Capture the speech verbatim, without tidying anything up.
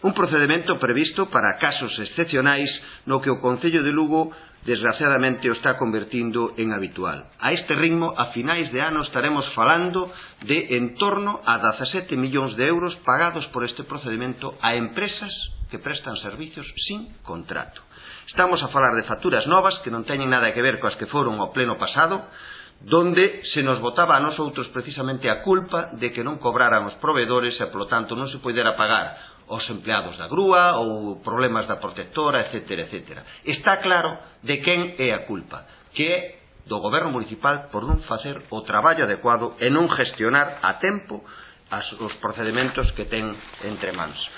Un procedemento previsto para casos excepcionais no que o Concello de Lugo desgraciadamente o está convertindo en habitual. A este ritmo, a finais de ano estaremos falando de en torno a dezasete millóns de euros pagados por este procedimento a empresas que prestan servicios sin contrato. Estamos a falar de facturas novas que non teñen nada que ver coas que foron ao pleno pasado, donde se nos botaba a nosotros precisamente a culpa de que non cobraran os proveedores e, polo tanto, non se poidera pagar os empleados da grúa ou problemas da protectora, etcétera, etcétera. Está claro de quen é a culpa, que é do goberno municipal por non facer o traballo adecuado e non gestionar a tempo os procedementos que ten entre mans.